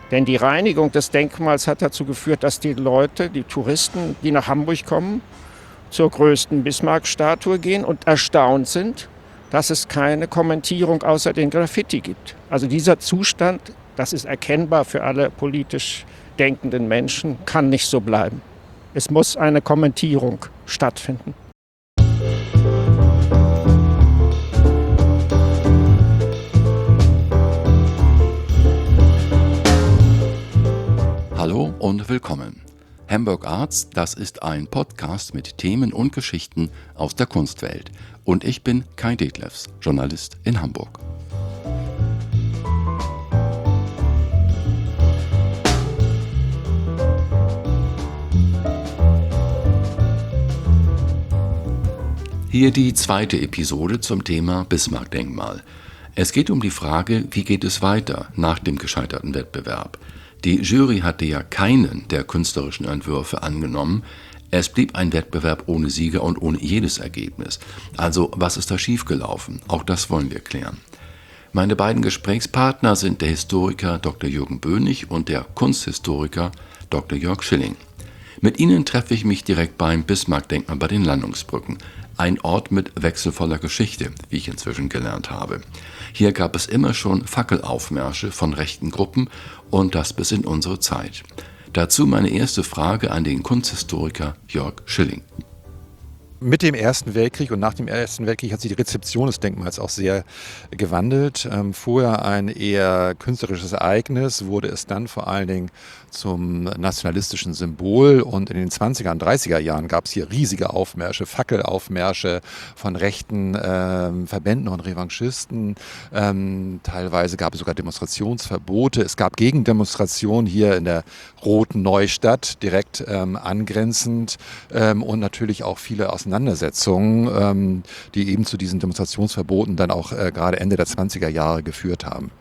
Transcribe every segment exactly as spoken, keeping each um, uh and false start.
Denn die Reinigung des Denkmals hat dazu geführt, dass die Leute, die Touristen, die nach Hamburg kommen, zur größten Bismarck-Statue gehen und erstaunt sind, dass es keine Kommentierung außer den Graffiti gibt. Also dieser Zustand, das ist erkennbar für alle politisch denkenden Menschen, kann nicht so bleiben. Es muss eine Kommentierung stattfinden. Hallo und willkommen. Hamburg Arts, das ist ein Podcast mit Themen und Geschichten aus der Kunstwelt. Und ich bin Kai Detlefs, Journalist in Hamburg. Hier die zweite Episode zum Thema Bismarck-Denkmal. Es geht um die Frage, wie geht es weiter nach dem gescheiterten Wettbewerb. Die Jury hatte ja keinen der künstlerischen Entwürfe angenommen. Es blieb ein Wettbewerb ohne Sieger und ohne jedes Ergebnis. Also, was ist da schiefgelaufen? Auch das wollen wir klären. Meine beiden Gesprächspartner sind der Historiker Doktor Jürgen Bönig und der Kunsthistoriker Doktor Jörg Schilling. Mit ihnen treffe ich mich direkt beim Bismarck-Denkmal bei den Landungsbrücken. Ein Ort mit wechselvoller Geschichte, wie ich inzwischen gelernt habe. Hier gab es immer schon Fackelaufmärsche von rechten Gruppen und das bis in unsere Zeit. Dazu meine erste Frage an den Kunsthistoriker Jörg Schilling. Mit dem Ersten Weltkrieg und nach dem Ersten Weltkrieg hat sich die Rezeption des Denkmals auch sehr gewandelt. Ähm, vorher ein eher künstlerisches Ereignis, wurde es dann vor allen Dingen zum nationalistischen Symbol. Und in den zwanziger und dreißiger Jahren gab es hier riesige Aufmärsche, Fackelaufmärsche von rechten ähm, Verbänden und Revanchisten. Ähm, teilweise gab es sogar Demonstrationsverbote. Es gab Gegendemonstrationen hier in der Roten Neustadt, direkt ähm, angrenzend ähm, und natürlich auch viele Auseinandersetzungen. Auseinandersetzungen, ähm, die eben zu diesen Demonstrationsverboten dann auch äh, gerade Ende der zwanziger Jahre geführt haben.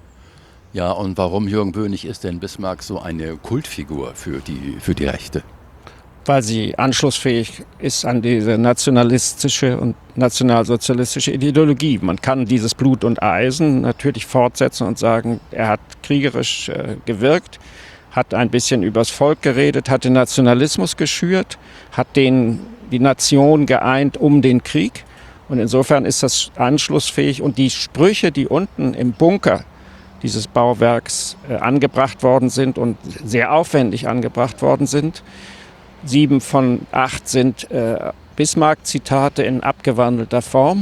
Ja, und warum, Jürgen Bönig, ist denn Bismarck so eine Kultfigur für die, für die Rechte? Weil sie anschlussfähig ist an diese nationalistische und nationalsozialistische Ideologie. Man kann dieses Blut und Eisen natürlich fortsetzen und sagen, er hat kriegerisch äh, gewirkt, hat ein bisschen übers Volk geredet, hat den Nationalismus geschürt, hat den die Nation geeint um den Krieg. Und insofern ist das anschlussfähig. Und die Sprüche, die unten im Bunker dieses Bauwerks äh, angebracht worden sind und sehr aufwendig angebracht worden sind, sieben von acht sind äh, Bismarck-Zitate in abgewandelter Form,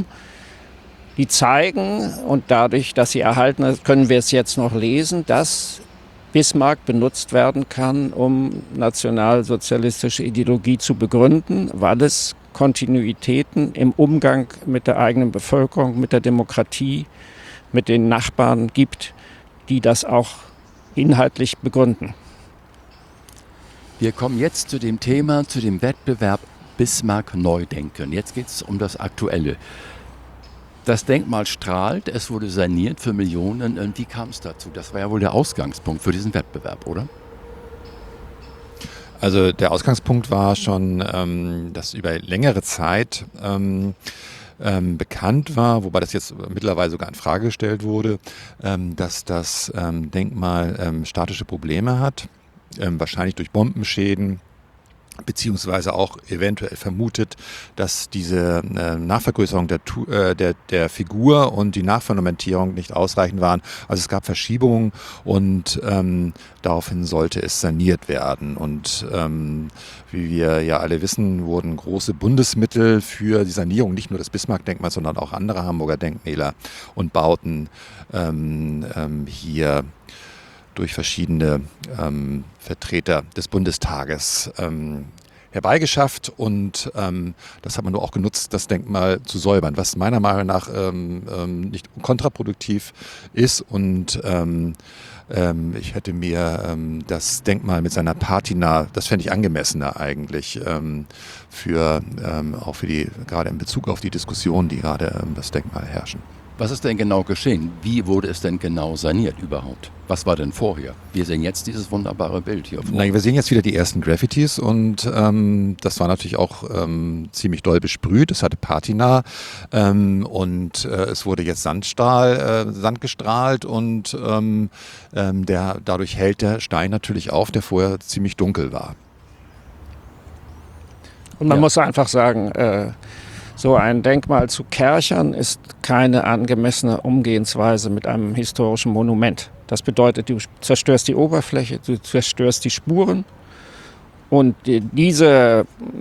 die zeigen, und dadurch, dass sie erhalten sind, können wir es jetzt noch lesen, dass Bismarck benutzt werden kann, um nationalsozialistische Ideologie zu begründen, weil es Kontinuitäten im Umgang mit der eigenen Bevölkerung, mit der Demokratie, mit den Nachbarn gibt, die das auch inhaltlich begründen. Wir kommen jetzt zu dem Thema, zu dem Wettbewerb Bismarck Neudenken. Jetzt geht es um das Aktuelle. Das Denkmal strahlt, es wurde saniert für Millionen. Und wie kam es dazu? Das war ja wohl der Ausgangspunkt für diesen Wettbewerb, oder? Also der Ausgangspunkt war schon, ähm, dass über längere Zeit ähm, ähm, bekannt war, wobei das jetzt mittlerweile sogar in Frage gestellt wurde, ähm, dass das ähm, Denkmal ähm, statische Probleme hat, ähm, wahrscheinlich durch Bombenschäden, beziehungsweise auch eventuell vermutet, dass diese äh, Nachvergrößerung der, äh, der, der Figur und die Nachfundamentierung nicht ausreichend waren. Also es gab Verschiebungen und ähm, daraufhin sollte es saniert werden. Und ähm, wie wir ja alle wissen, wurden große Bundesmittel für die Sanierung nicht nur des Bismarck-Denkmals, sondern auch anderer Hamburger Denkmäler und Bauten ähm, ähm, hier durch verschiedene ähm, Vertreter des Bundestages ähm, herbeigeschafft und ähm, das hat man nur auch genutzt, das Denkmal zu säubern, was meiner Meinung nach ähm, ähm, nicht kontraproduktiv ist und ähm, ähm, ich hätte mir ähm, das Denkmal mit seiner Patina, das fände ich angemessener eigentlich ähm, für ähm, auch für die, gerade in Bezug auf die Diskussionen, die gerade ähm, das Denkmal herrschen. Was ist denn genau geschehen? Wie wurde es denn genau saniert überhaupt? Was war denn vorher? Wir sehen jetzt dieses wunderbare Bild hier vor. Na, wir sehen jetzt wieder die ersten Graffitis und ähm, das war natürlich auch ähm, ziemlich doll besprüht. Es hatte Patina ähm, und äh, es wurde jetzt Sandstrahl, äh, Sand gestrahlt und ähm, ähm, der, dadurch hält der Stein natürlich auf, der vorher ziemlich dunkel war. Und man Ja. muss einfach sagen, äh, so ein Denkmal zu kerchern ist keine angemessene Umgehensweise mit einem historischen Monument. Das bedeutet, du zerstörst die Oberfläche, du zerstörst die Spuren und die, diese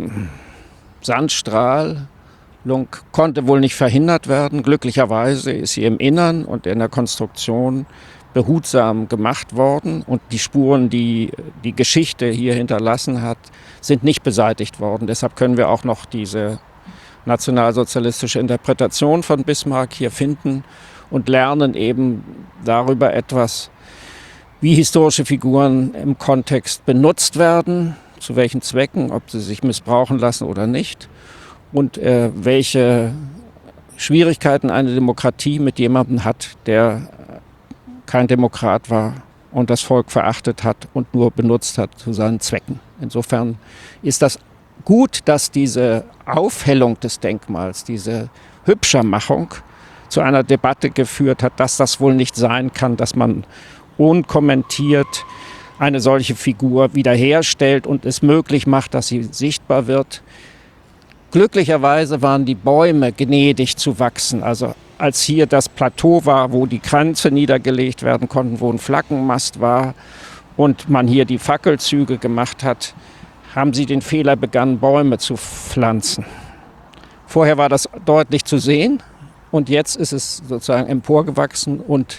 Sandstrahlung konnte wohl nicht verhindert werden. Glücklicherweise ist sie im Innern und in der Konstruktion behutsam gemacht worden und die Spuren, die die Geschichte hier hinterlassen hat, sind nicht beseitigt worden. Deshalb können wir auch noch diese nationalsozialistische Interpretation von Bismarck hier finden und lernen eben darüber etwas, wie historische Figuren im Kontext benutzt werden, zu welchen Zwecken, ob sie sich missbrauchen lassen oder nicht und äh, welche Schwierigkeiten eine Demokratie mit jemandem hat, der kein Demokrat war und das Volk verachtet hat und nur benutzt hat zu seinen Zwecken. Insofern ist das gut, dass diese Aufhellung des Denkmals, diese Hübschermachung zu einer Debatte geführt hat, dass das wohl nicht sein kann, dass man unkommentiert eine solche Figur wiederherstellt und es möglich macht, dass sie sichtbar wird. Glücklicherweise waren die Bäume gnädig zu wachsen. Also als hier das Plateau war, wo die Kränze niedergelegt werden konnten, wo ein Flaggenmast war und man hier die Fackelzüge gemacht hat, haben sie den Fehler begangen, Bäume zu pflanzen. Vorher war das deutlich zu sehen und jetzt ist es sozusagen emporgewachsen und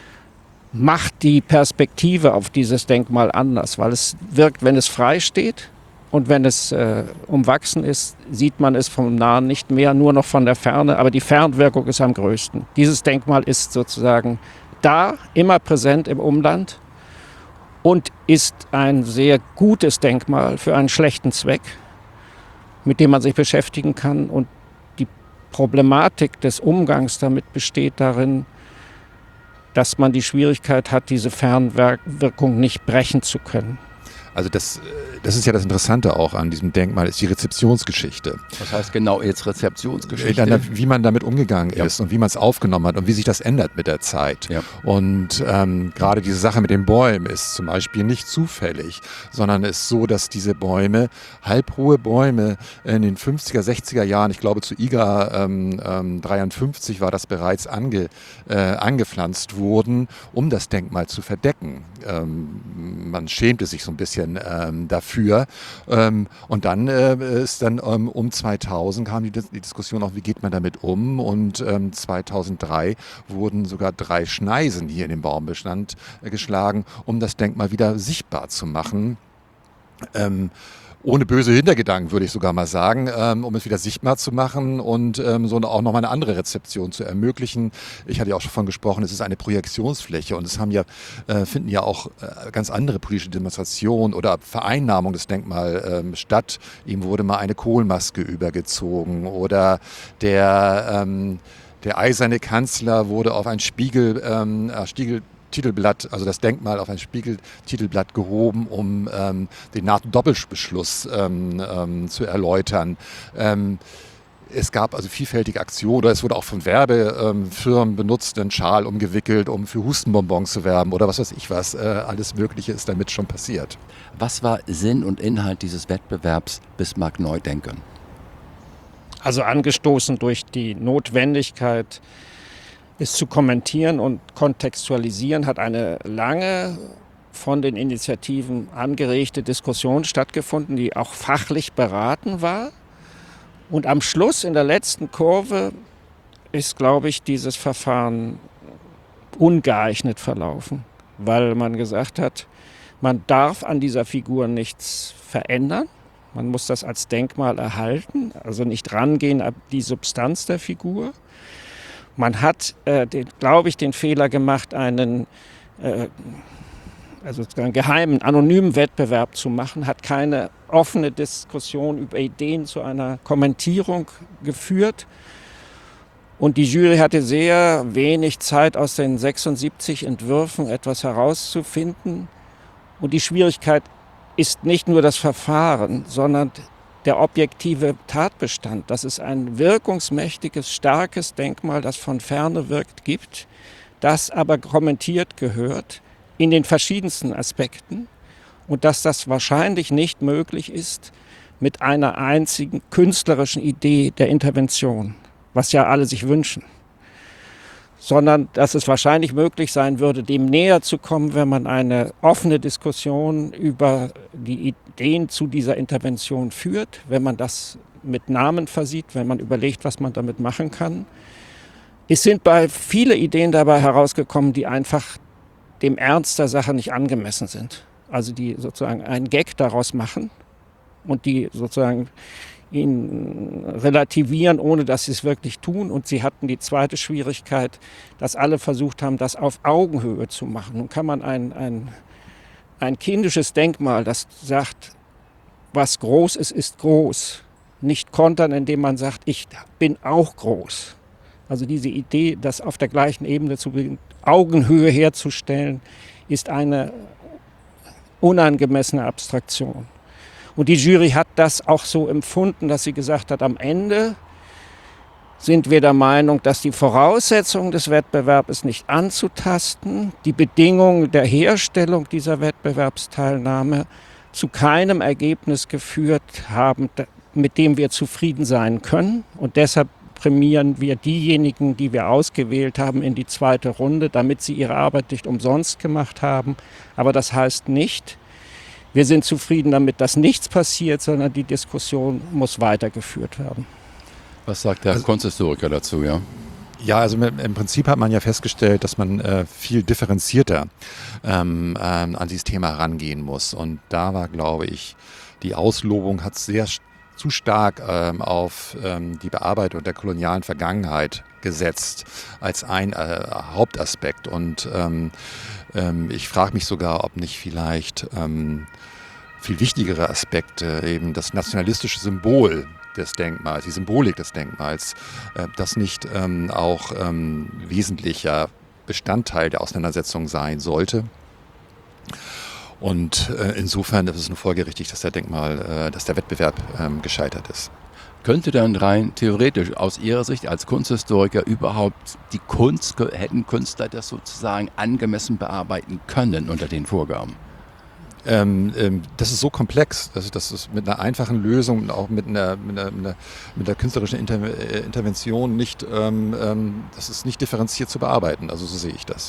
macht die Perspektive auf dieses Denkmal anders, weil es wirkt, wenn es frei steht und wenn es äh, umwachsen ist, sieht man es vom Nahen nicht mehr, nur noch von der Ferne, aber die Fernwirkung ist am größten. Dieses Denkmal ist sozusagen da, immer präsent im Umland und ist ein sehr gutes Denkmal für einen schlechten Zweck, mit dem man sich beschäftigen kann. Und die Problematik des Umgangs damit besteht darin, dass man die Schwierigkeit hat, diese Fernwirkung nicht brechen zu können. Also das, das ist ja das Interessante auch an diesem Denkmal, ist die Rezeptionsgeschichte. Was heißt genau jetzt Rezeptionsgeschichte? Dann, wie man damit umgegangen Ja. ist und wie man es aufgenommen hat und wie sich das ändert mit der Zeit. Ja. Und ähm, gerade diese Sache mit den Bäumen ist zum Beispiel nicht zufällig, sondern es ist so, dass diese Bäume, halbhohe Bäume in den fünfziger, sechziger Jahren, ich glaube zu I G A ähm, ähm, dreiundfünfzig war das bereits ange, äh, angepflanzt wurden, um das Denkmal zu verdecken. Ähm, man schämte sich so ein bisschen Ähm, dafür. Ähm, und dann äh, ist dann ähm, um zweitausend kam die, die Diskussion auch, wie geht man damit um? Und ähm, zweitausenddrei wurden sogar drei Schneisen hier in den Baumbestand äh, geschlagen, um das Denkmal wieder sichtbar zu machen. Ähm, ohne böse Hintergedanken, würde ich sogar mal sagen, ähm, um es wieder sichtbar zu machen und ähm, so auch nochmal eine andere Rezeption zu ermöglichen. Ich hatte ja auch schon davon gesprochen, es ist eine Projektionsfläche und es haben ja, äh, finden ja auch äh, ganz andere politische Demonstrationen oder Vereinnahmung des Denkmals ähm, statt. Ihm wurde mal eine Kohlmaske übergezogen oder der, ähm, der eiserne Kanzler wurde auf ein Spiegel, ähm, äh, Spiegel Titelblatt, also das Denkmal auf ein Spiegeltitelblatt gehoben, um ähm, den NATO-Doppelbeschluss ähm, ähm, zu erläutern. Ähm, es gab also vielfältige Aktionen, oder es wurde auch von Werbefirmen ähm, benutzt, einen Schal umgewickelt, um für Hustenbonbons zu werben oder was weiß ich was. Äh, alles Mögliche ist damit schon passiert. Was war Sinn und Inhalt dieses Wettbewerbs Bismarck neu denken? Also angestoßen durch die Notwendigkeit, es zu kommentieren und kontextualisieren, hat eine lange von den Initiativen angeregte Diskussion stattgefunden, die auch fachlich beraten war. Und am Schluss, in der letzten Kurve, ist, glaube ich, dieses Verfahren ungeeignet verlaufen, weil man gesagt hat, man darf an dieser Figur nichts verändern. Man muss das als Denkmal erhalten, also nicht rangehen an die Substanz der Figur. Man hat, äh, den, glaube ich, den Fehler gemacht, einen, äh, also einen geheimen, anonymen Wettbewerb zu machen, hat keine offene Diskussion über Ideen zu einer Kommentierung geführt Und die Jury hatte sehr wenig Zeit, aus den sechsundsiebzig Entwürfen etwas herauszufinden. Und die Schwierigkeit ist nicht nur das Verfahren, sondern der objektive Tatbestand, dass es ein wirkungsmächtiges, starkes Denkmal, das von Ferne wirkt, gibt, das aber kommentiert gehört in den verschiedensten Aspekten und dass das wahrscheinlich nicht möglich ist mit einer einzigen künstlerischen Idee der Intervention, was ja alle sich wünschen, sondern dass es wahrscheinlich möglich sein würde, dem näher zu kommen, wenn man eine offene Diskussion über die Ideen zu dieser Intervention führt, wenn man das mit Namen versieht, wenn man überlegt, was man damit machen kann. Es sind bei viele Ideen dabei herausgekommen, die einfach dem Ernst der Sache nicht angemessen sind. Also die sozusagen einen Gag daraus machen und die sozusagen ihn relativieren, ohne dass sie es wirklich tun. Und sie hatten die zweite Schwierigkeit, dass alle versucht haben, das auf Augenhöhe zu machen. Nun kann man ein, ein, ein kindisches Denkmal, das sagt, was groß ist, ist groß, nicht kontern, indem man sagt, ich bin auch groß. Also diese Idee, das auf der gleichen Ebene zu Augenhöhe herzustellen, ist eine unangemessene Abstraktion. Und die Jury hat das auch so empfunden, dass sie gesagt hat, am Ende sind wir der Meinung, dass die Voraussetzungen des Wettbewerbs nicht anzutasten, die Bedingungen der Herstellung dieser Wettbewerbsteilnahme zu keinem Ergebnis geführt haben, mit dem wir zufrieden sein können. Und deshalb prämieren wir diejenigen, die wir ausgewählt haben, in die zweite Runde, damit sie ihre Arbeit nicht umsonst gemacht haben. Aber das heißt nicht, wir sind zufrieden damit, dass nichts passiert, sondern die Diskussion muss weitergeführt werden. Was sagt der also, Kunsthistoriker dazu, ja? Ja, also im Prinzip hat man ja festgestellt, dass man äh, viel differenzierter ähm, ähm, an dieses Thema rangehen muss. Und da war, glaube ich, die Auslobung hat sehr zu stark ähm, auf ähm, die Bearbeitung der kolonialen Vergangenheit gesetzt als ein äh, Hauptaspekt. Und ähm, ähm, ich frage mich sogar, ob nicht vielleicht ähm, viel wichtigere Aspekte, eben das nationalistische Symbol des Denkmals, die Symbolik des Denkmals, äh, das nicht ähm, auch ähm, wesentlicher Bestandteil der Auseinandersetzung sein sollte. Und äh, insofern ist es nur folgerichtig, dass der Denkmal, äh, dass der Wettbewerb ähm, gescheitert ist. Könnte dann rein theoretisch aus Ihrer Sicht als Kunsthistoriker überhaupt die Kunst, hätten Künstler das sozusagen angemessen bearbeiten können unter den Vorgaben? Ähm, ähm, das ist so komplex, dass das ist mit einer einfachen Lösung und auch mit einer, mit einer, mit einer, mit einer künstlerischen Inter äh, Intervention nicht, ähm, ähm, das ist nicht differenziert zu bearbeiten. Also so sehe ich das.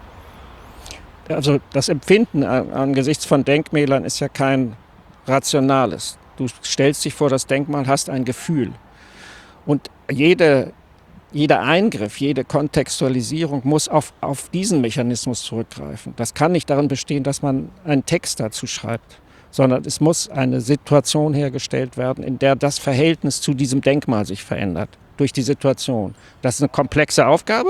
Also das Empfinden angesichts von Denkmälern ist ja kein rationales. Du stellst dich vor das Denkmal, hast ein Gefühl. Und jede, jeder Eingriff, jede Kontextualisierung muss auf, auf diesen Mechanismus zurückgreifen. Das kann nicht darin bestehen, dass man einen Text dazu schreibt, sondern es muss eine Situation hergestellt werden, in der das Verhältnis zu diesem Denkmal sich verändert, durch die Situation. Das ist eine komplexe Aufgabe.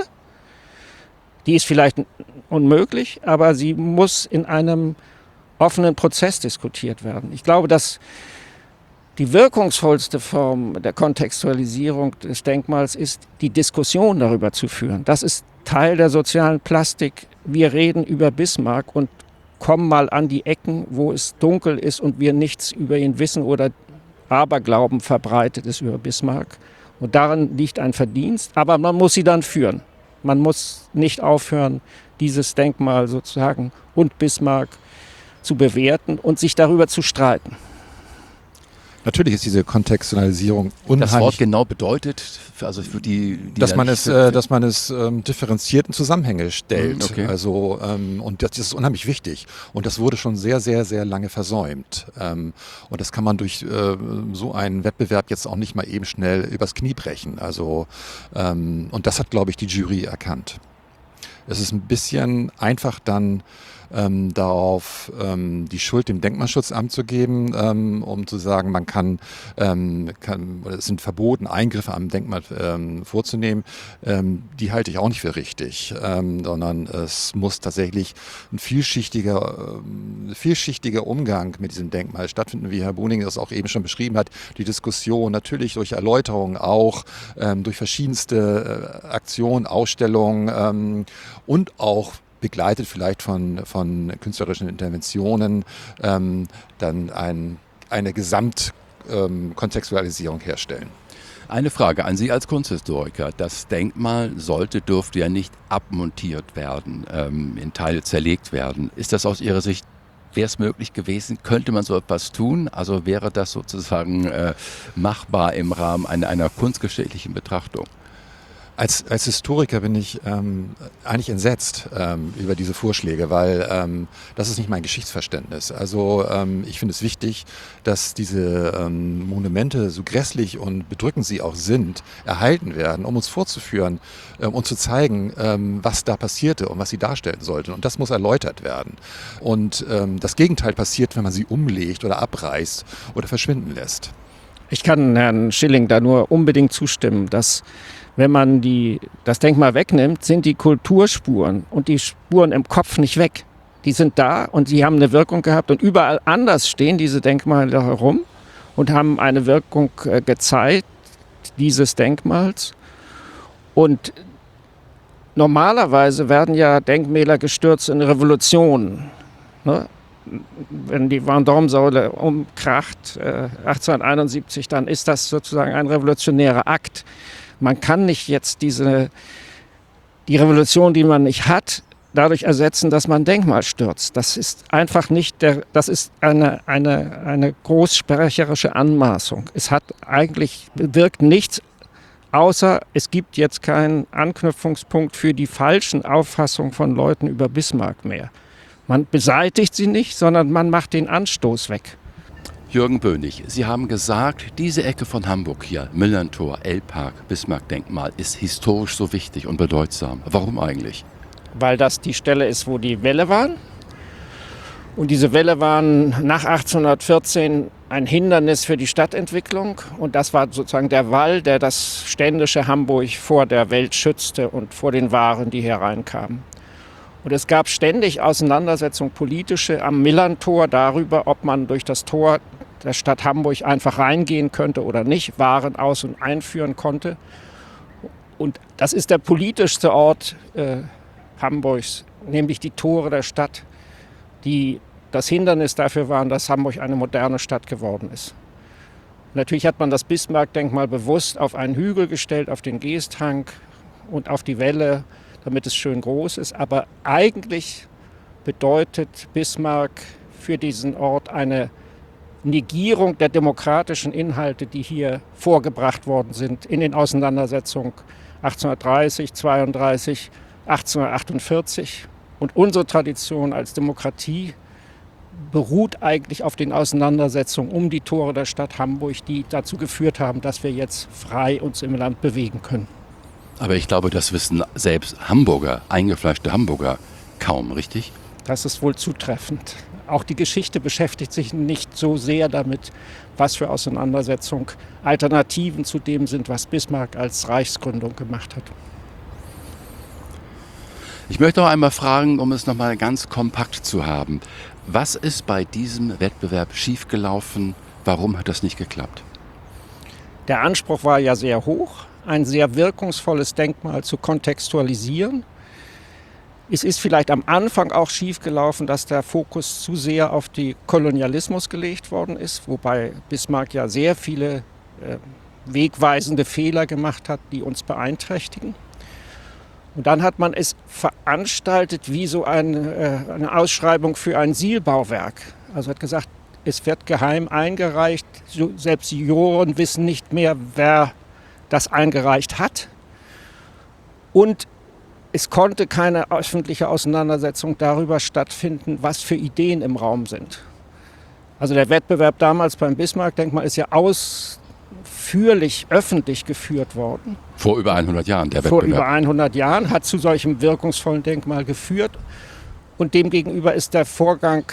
Die ist vielleicht unmöglich, aber sie muss in einem offenen Prozess diskutiert werden. Ich glaube, dass die wirkungsvollste Form der Kontextualisierung des Denkmals ist, die Diskussion darüber zu führen. Das ist Teil der sozialen Plastik. Wir reden über Bismarck und kommen mal an die Ecken, wo es dunkel ist und wir nichts über ihn wissen oder Aberglauben verbreitet ist über Bismarck. Und darin liegt ein Verdienst, aber man muss sie dann führen. Man muss nicht aufhören, dieses Denkmal sozusagen und Bismarck zu bewerten und sich darüber zu streiten. Natürlich ist diese Kontextualisierung unheimlich. Das Wort genau bedeutet, also für die, die dass, da man es, äh, dass man es ähm, differenziert in Zusammenhänge stellt. Okay. Also ähm, und das ist unheimlich wichtig. Und das wurde schon sehr, sehr, sehr lange versäumt. Ähm, und das kann man durch äh, so einen Wettbewerb jetzt auch nicht mal eben schnell übers Knie brechen. Also ähm, und das hat, glaube ich, die Jury erkannt. Es ist ein bisschen einfach dann ähm, darauf, ähm, die Schuld dem Denkmalschutzamt zu geben, ähm, um zu sagen, man kann, ähm, kann, es sind verboten, Eingriffe am Denkmal ähm, vorzunehmen, ähm, die halte ich auch nicht für richtig, ähm, sondern es muss tatsächlich ein vielschichtiger, ähm, vielschichtiger Umgang mit diesem Denkmal stattfinden, wie Herr Boning das auch eben schon beschrieben hat, die Diskussion natürlich durch Erläuterungen auch, ähm, durch verschiedenste äh, Aktionen, Ausstellungen ähm, und auch begleitet vielleicht von, von künstlerischen Interventionen, ähm, dann ein, eine Gesamtkontextualisierung ähm, herstellen. Eine Frage an Sie als Kunsthistoriker. Das Denkmal sollte, dürfte ja nicht abmontiert werden, ähm, in Teile zerlegt werden. Ist das aus Ihrer Sicht, wäre es möglich gewesen? Könnte man so etwas tun? Also wäre das sozusagen äh, machbar im Rahmen einer, einer kunstgeschichtlichen Betrachtung? Als, als Historiker bin ich ähm, eigentlich entsetzt ähm, über diese Vorschläge, weil ähm, das ist nicht mein Geschichtsverständnis. Also ähm, ich finde es wichtig, dass diese ähm, Monumente, so grässlich und bedrückend sie auch sind, erhalten werden, um uns vorzuführen ähm, und zu zeigen, ähm, was da passierte und was sie darstellen sollten. Und das muss erläutert werden. Und ähm, das Gegenteil passiert, wenn man sie umlegt oder abreißt oder verschwinden lässt. Ich kann Herrn Schilling da nur unbedingt zustimmen, dass wenn man die, das Denkmal wegnimmt, sind die Kulturspuren und die Spuren im Kopf nicht weg. Die sind da und sie haben eine Wirkung gehabt und überall anders stehen diese Denkmale herum und haben eine Wirkung äh, gezeigt, dieses Denkmals. Und normalerweise werden ja Denkmäler gestürzt in Revolutionen. Ne? Wenn die Vendôme-Säule umkracht, äh, achtzehnhunderteinundsiebzig, dann ist das sozusagen ein revolutionärer Akt. Man kann nicht jetzt diese, die Revolution, die man nicht hat, dadurch ersetzen, dass man ein Denkmal stürzt. Das ist einfach nicht der, das ist eine, eine, eine großsprecherische Anmaßung. Es hat eigentlich, bewirkt nichts, außer es gibt jetzt keinen Anknüpfungspunkt für die falschen Auffassungen von Leuten über Bismarck mehr. Man beseitigt sie nicht, sondern man macht den Anstoß weg. Jürgen Bönig, Sie haben gesagt, diese Ecke von Hamburg hier, Millerntor, Elbpark, Bismarck-Denkmal, ist historisch so wichtig und bedeutsam. Warum eigentlich? Weil das die Stelle ist, wo die Wälle waren. Und diese Wälle waren nach achtzehnhundertvierzehn ein Hindernis für die Stadtentwicklung. Und das war sozusagen der Wall, der das ständische Hamburg vor der Welt schützte und vor den Waren, die hereinkamen. Und es gab ständig Auseinandersetzungen politische am Millerntor darüber, ob man durch das Tor der Stadt Hamburg einfach reingehen könnte oder nicht, Waren aus- und einführen konnte. Und das ist der politischste Ort äh, Hamburgs, nämlich die Tore der Stadt, die das Hindernis dafür waren, dass Hamburg eine moderne Stadt geworden ist. Natürlich hat man das Bismarck-Denkmal bewusst auf einen Hügel gestellt, auf den Geesthang und auf die Wälle, damit es schön groß ist. Aber eigentlich bedeutet Bismarck für diesen Ort eine Negierung der demokratischen Inhalte, die hier vorgebracht worden sind in den Auseinandersetzungen achtzehnhundertdreißig, zweiunddreißig, achtzehnhundertachtundvierzig. Und unsere Tradition als Demokratie beruht eigentlich auf den Auseinandersetzungen um die Tore der Stadt Hamburg, die dazu geführt haben, dass wir jetzt frei uns im Land bewegen können. Aber ich glaube, das wissen selbst Hamburger, eingefleischte Hamburger, kaum, richtig? Das ist wohl zutreffend. Auch die Geschichte beschäftigt sich nicht so sehr damit, was für Auseinandersetzungen Alternativen zu dem sind, was Bismarck als Reichsgründung gemacht hat. Ich möchte noch einmal fragen, um es nochmal ganz kompakt zu haben. Was ist bei diesem Wettbewerb schiefgelaufen? Warum hat das nicht geklappt? Der Anspruch war ja sehr hoch, ein sehr wirkungsvolles Denkmal zu kontextualisieren. Es ist vielleicht am Anfang auch schiefgelaufen, dass der Fokus zu sehr auf den Kolonialismus gelegt worden ist, wobei Bismarck ja sehr viele äh, wegweisende Fehler gemacht hat, die uns beeinträchtigen. Und dann hat man es veranstaltet wie so eine, äh, eine Ausschreibung für ein Sielbauwerk. Also hat gesagt, es wird geheim eingereicht, so, selbst die Juroren wissen nicht mehr, wer das eingereicht hat. Und es konnte keine öffentliche Auseinandersetzung darüber stattfinden, was für Ideen im Raum sind. Also der Wettbewerb damals beim Bismarck-Denkmal ist ja ausführlich öffentlich geführt worden. Vor über hundert Jahren, der Vor Wettbewerb. über hundert Jahren, hat zu solchem wirkungsvollen Denkmal geführt. Und demgegenüber ist der Vorgang,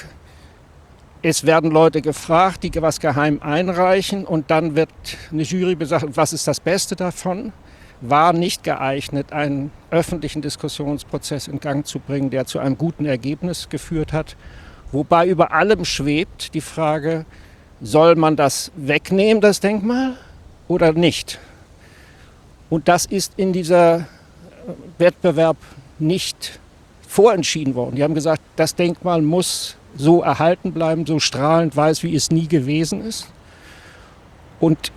es werden Leute gefragt, die was geheim einreichen und dann wird eine Jury besagt, was ist das Beste davon? War nicht geeignet, einen öffentlichen Diskussionsprozess in Gang zu bringen, der zu einem guten Ergebnis geführt hat. Wobei über allem schwebt die Frage, soll man das wegnehmen, das Denkmal, oder nicht? Und das ist in dieser Wettbewerb nicht vorentschieden worden. Die haben gesagt, das Denkmal muss so erhalten bleiben, so strahlend weiß, wie es nie gewesen ist. Und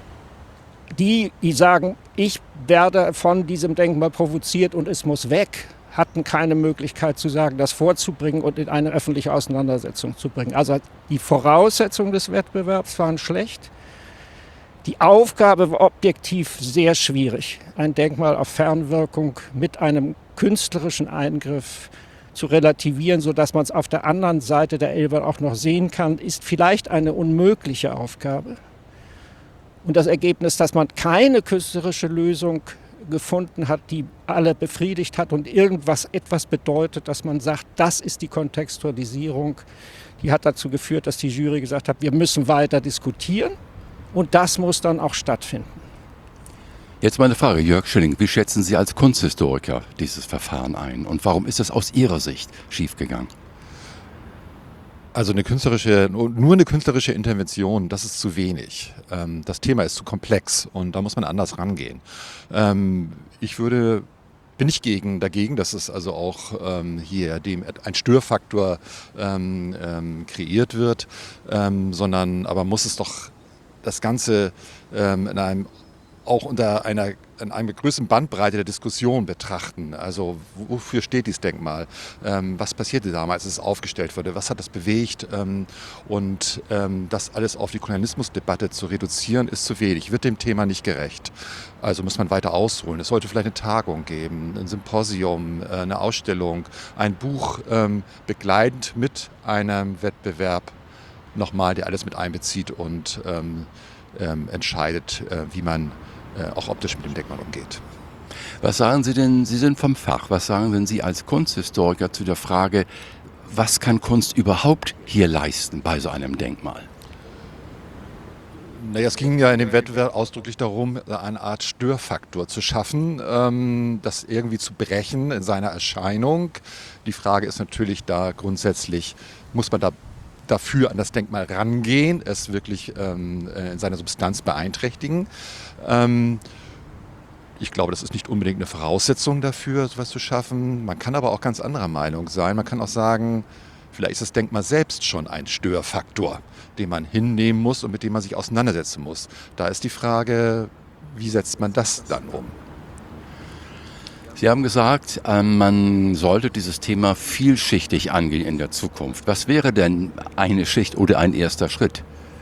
die, die sagen, ich werde von diesem Denkmal provoziert und es muss weg, hatten keine Möglichkeit zu sagen, das vorzubringen und in eine öffentliche Auseinandersetzung zu bringen. Also die Voraussetzungen des Wettbewerbs waren schlecht. Die Aufgabe war objektiv sehr schwierig, ein Denkmal auf Fernwirkung mit einem künstlerischen Eingriff zu relativieren, sodass man es auf der anderen Seite der Elbe auch noch sehen kann, ist vielleicht eine unmögliche Aufgabe. Und das Ergebnis, dass man keine künstlerische Lösung gefunden hat, die alle befriedigt hat und irgendwas etwas bedeutet, dass man sagt, das ist die Kontextualisierung, die hat dazu geführt, dass die Jury gesagt hat, wir müssen weiter diskutieren und das muss dann auch stattfinden. Jetzt meine Frage, Jörg Schilling, wie schätzen Sie als Kunsthistoriker dieses Verfahren ein und warum ist es aus Ihrer Sicht schiefgegangen? Also eine künstlerische, nur eine künstlerische Intervention, das ist zu wenig. Das Thema ist zu komplex und da muss man anders rangehen. Ich würde, bin nicht gegen, dagegen, dass es also auch hier dem ein Störfaktor kreiert wird, sondern aber muss es doch das Ganze in einem auch unter einer, in einer größeren Bandbreite der Diskussion betrachten. Also wofür steht dieses Denkmal? Ähm, was passierte damals, als es aufgestellt wurde? Was hat das bewegt? Ähm, und ähm, das alles auf die Kolonialismusdebatte zu reduzieren, ist zu wenig, wird dem Thema nicht gerecht. Also muss man weiter ausholen. Es sollte vielleicht eine Tagung geben, ein Symposium, äh, eine Ausstellung, ein Buch ähm, begleitend mit einem Wettbewerb nochmal, der alles mit einbezieht und ähm, ähm, entscheidet, äh, wie man auch optisch mit dem Denkmal umgeht. Was sagen Sie denn, Sie sind vom Fach, was sagen denn Sie als Kunsthistoriker zu der Frage, was kann Kunst überhaupt hier leisten bei so einem Denkmal? Naja, es ging ja in dem Wettbewerb ausdrücklich darum, eine Art Störfaktor zu schaffen, ähm, das irgendwie zu brechen in seiner Erscheinung. Die Frage ist natürlich da grundsätzlich, muss man da dafür an das Denkmal rangehen, es wirklich ähm, in seiner Substanz beeinträchtigen. Ähm, ich glaube, das ist nicht unbedingt eine Voraussetzung dafür, sowas zu schaffen. Man kann aber auch ganz anderer Meinung sein. Man kann auch sagen, vielleicht ist das Denkmal selbst schon ein Störfaktor, den man hinnehmen muss und mit dem man sich auseinandersetzen muss. Da ist die Frage, wie setzt man das dann um? Sie haben gesagt, man sollte dieses Thema vielschichtig angehen in der Zukunft. Was wäre denn eine Schicht oder ein erster Schritt?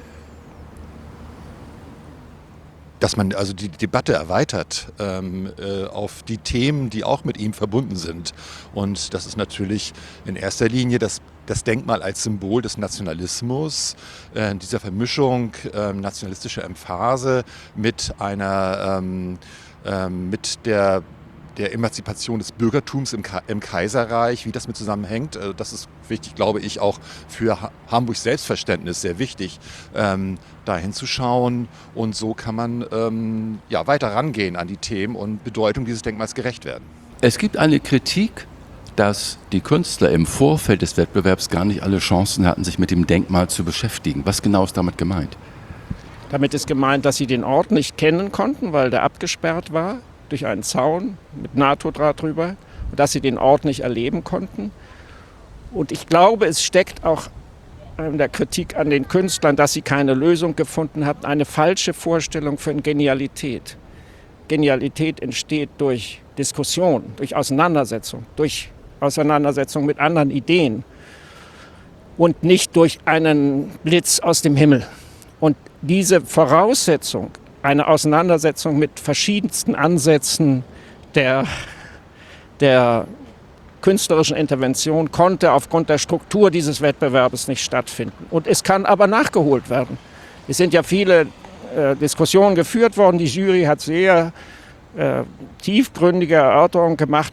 Dass man also die Debatte erweitert ähm, äh, auf die Themen, die auch mit ihm verbunden sind. Und das ist natürlich in erster Linie das, das Denkmal als Symbol des Nationalismus, äh, dieser Vermischung äh, nationalistischer Emphase mit einer, ähm, äh, mit der der Emanzipation des Bürgertums im, Ka- im Kaiserreich, wie das mit zusammenhängt. Also das ist wichtig, glaube ich, auch für ha- Hamburgs Selbstverständnis sehr wichtig, ähm, da hinzuschauen. Und so kann man ähm, ja, weiter rangehen an die Themen und Bedeutung dieses Denkmals gerecht werden. Es gibt eine Kritik, dass die Künstler im Vorfeld des Wettbewerbs gar nicht alle Chancen hatten, sich mit dem Denkmal zu beschäftigen. Was genau ist damit gemeint? Damit ist gemeint, dass sie den Ort nicht kennen konnten, weil der abgesperrt war durch einen Zaun mit NATO-Draht drüber, und dass sie den Ort nicht erleben konnten. Und ich glaube, es steckt auch in der Kritik an den Künstlern, dass sie keine Lösung gefunden haben, eine falsche Vorstellung von Genialität. Genialität entsteht durch Diskussion, durch Auseinandersetzung, durch Auseinandersetzung mit anderen Ideen und nicht durch einen Blitz aus dem Himmel. Und diese Voraussetzung, eine Auseinandersetzung mit verschiedensten Ansätzen der, der künstlerischen Intervention, konnte aufgrund der Struktur dieses Wettbewerbs nicht stattfinden. Und es kann aber nachgeholt werden. Es sind ja viele äh, Diskussionen geführt worden. Die Jury hat sehr äh, tiefgründige Erörterungen gemacht,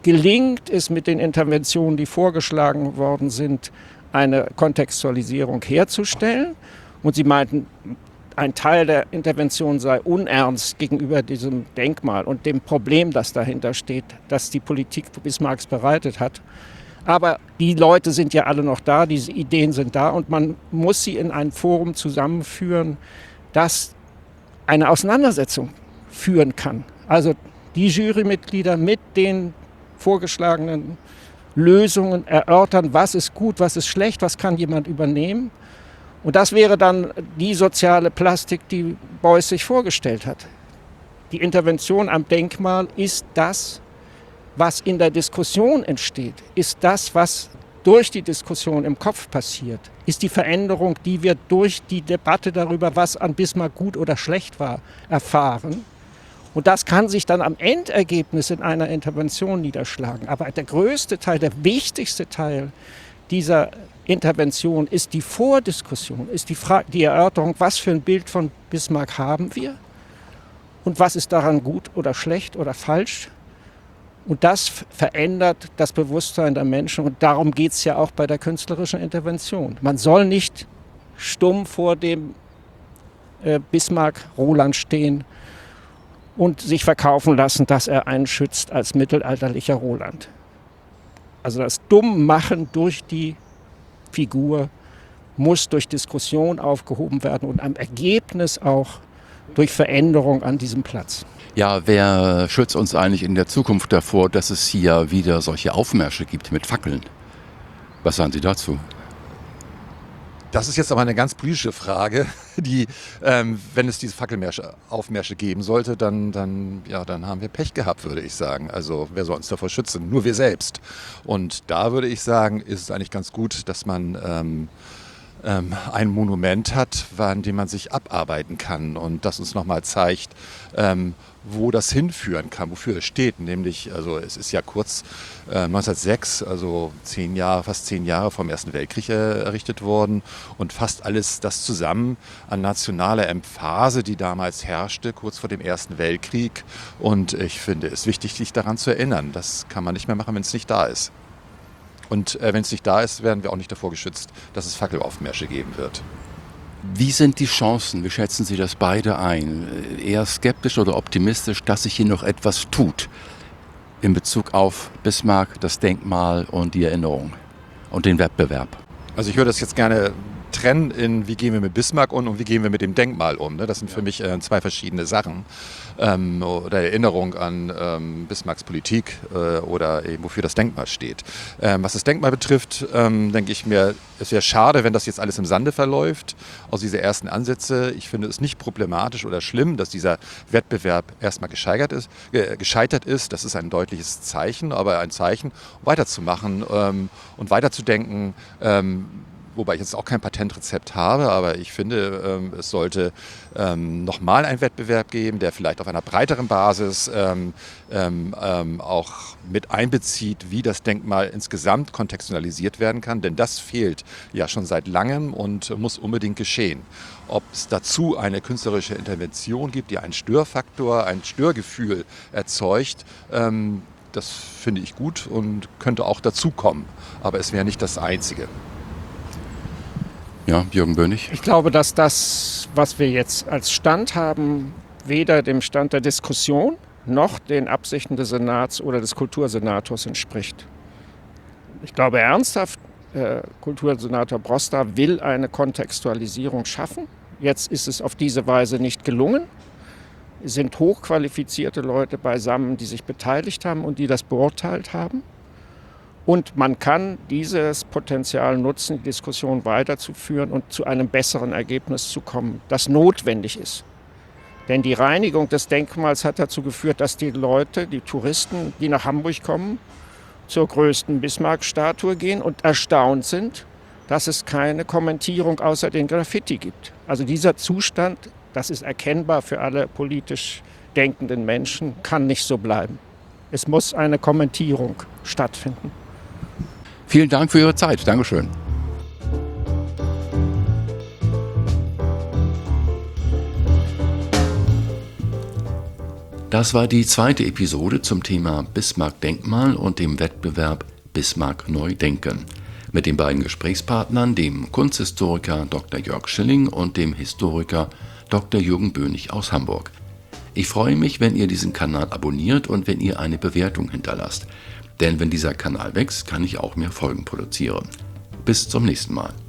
gelingt es mit den Interventionen, die vorgeschlagen worden sind, eine Kontextualisierung herzustellen. Und sie meinten, ein Teil der Intervention sei unernst gegenüber diesem Denkmal und dem Problem, das dahinter steht, das die Politik Bismarcks bereitet hat. Aber die Leute sind ja alle noch da, diese Ideen sind da und man muss sie in ein Forum zusammenführen, das eine Auseinandersetzung führen kann. Also die Jurymitglieder mit den vorgeschlagenen Lösungen erörtern, was ist gut, was ist schlecht, was kann jemand übernehmen. Und das wäre dann die soziale Plastik, die Beuys sich vorgestellt hat. Die Intervention am Denkmal ist das, was in der Diskussion entsteht, ist das, was durch die Diskussion im Kopf passiert, ist die Veränderung, die wir durch die Debatte darüber, was an Bismarck gut oder schlecht war, erfahren. Und das kann sich dann am Endergebnis in einer Intervention niederschlagen. Aber der größte Teil, der wichtigste Teil dieser Intervention ist die Vordiskussion, ist die Frage, die Erörterung, was für ein Bild von Bismarck haben wir und was ist daran gut oder schlecht oder falsch. Und das verändert das Bewusstsein der Menschen und darum geht es ja auch bei der künstlerischen Intervention. Man soll nicht stumm vor dem äh, Bismarck-Roland stehen und sich verkaufen lassen, dass er einen schützt als mittelalterlicher Roland. Also das Dummmachen durch die Figur muss durch Diskussion aufgehoben werden und am Ergebnis auch durch Veränderung an diesem Platz. Ja, wer schützt uns eigentlich in der Zukunft davor, dass es hier wieder solche Aufmärsche gibt mit Fackeln? Was sagen Sie dazu? Das ist jetzt aber eine ganz politische Frage, die, ähm, wenn es diese Fackelmärsche, Aufmärsche geben sollte, dann, dann, ja, dann haben wir Pech gehabt, würde ich sagen. Also wer soll uns davor schützen? Nur wir selbst. Und da würde ich sagen, ist es eigentlich ganz gut, dass man ähm, ähm, ein Monument hat, an dem man sich abarbeiten kann und das uns nochmal zeigt, ähm, wo das hinführen kann, wofür es steht. Nämlich, also es ist ja kurz äh, neunzehnhundertsechs, also zehn Jahre, fast zehn Jahre vom Ersten Weltkrieg äh, errichtet worden und fast alles das zusammen an nationaler Emphase, die damals herrschte, kurz vor dem Ersten Weltkrieg. Und ich finde es wichtig, sich daran zu erinnern. Das kann man nicht mehr machen, wenn es nicht da ist. Und äh, wenn es nicht da ist, werden wir auch nicht davor geschützt, dass es Fackelaufmärsche geben wird. Wie sind die Chancen, wie schätzen Sie das beide ein? Eher skeptisch oder optimistisch, dass sich hier noch etwas tut in Bezug auf Bismarck, das Denkmal und die Erinnerung und den Wettbewerb? Also ich würde das jetzt gerne trennen in, wie gehen wir mit Bismarck um und wie gehen wir mit dem Denkmal um. Ne? Das sind für mich äh, zwei verschiedene Sachen. Ähm, oder Erinnerung an ähm, Bismarcks Politik äh, oder eben wofür das Denkmal steht. Ähm, was das Denkmal betrifft, ähm, denke ich mir, es wäre schade, wenn das jetzt alles im Sande verläuft, aus diese ersten Ansätze. Ich finde es nicht problematisch oder schlimm, dass dieser Wettbewerb erstmal gescheitert ist. Äh, gescheitert ist. Das ist ein deutliches Zeichen, aber ein Zeichen, weiterzumachen ähm, und weiterzudenken. Ähm, Wobei ich jetzt auch kein Patentrezept habe, aber ich finde, ähm, es sollte ähm, nochmal einen Wettbewerb geben, der vielleicht auf einer breiteren Basis ähm, ähm, ähm, auch mit einbezieht, wie das Denkmal insgesamt kontextualisiert werden kann. Denn das fehlt ja schon seit langem und muss unbedingt geschehen. Ob es dazu eine künstlerische Intervention gibt, die einen Störfaktor, ein Störgefühl erzeugt, ähm, das finde ich gut und könnte auch dazukommen. Aber es wäre nicht das Einzige. Ja, Jürgen Bönig. Ich glaube, dass das, was wir jetzt als Stand haben, weder dem Stand der Diskussion noch den Absichten des Senats oder des Kultursenators entspricht. Ich glaube ernsthaft, äh, Kultursenator Broster will eine Kontextualisierung schaffen. Jetzt ist es auf diese Weise nicht gelungen. Es sind hochqualifizierte Leute beisammen, die sich beteiligt haben und die das beurteilt haben. Und man kann dieses Potenzial nutzen, die Diskussion weiterzuführen und zu einem besseren Ergebnis zu kommen, das notwendig ist. Denn die Reinigung des Denkmals hat dazu geführt, dass die Leute, die Touristen, die nach Hamburg kommen, zur größten Bismarck-Statue gehen und erstaunt sind, dass es keine Kommentierung außer den Graffiti gibt. Also dieser Zustand, das ist erkennbar für alle politisch denkenden Menschen, kann nicht so bleiben. Es muss eine Kommentierung stattfinden. Vielen Dank für Ihre Zeit. Dankeschön. Das war die zweite Episode zum Thema Bismarck-Denkmal und dem Wettbewerb Bismarck neu denken. Mit den beiden Gesprächspartnern, dem Kunsthistoriker Doktor Jörg Schilling und dem Historiker Doktor Jürgen Bönig aus Hamburg. Ich freue mich, wenn ihr diesen Kanal abonniert und wenn ihr eine Bewertung hinterlasst. Denn wenn dieser Kanal wächst, kann ich auch mehr Folgen produzieren. Bis zum nächsten Mal.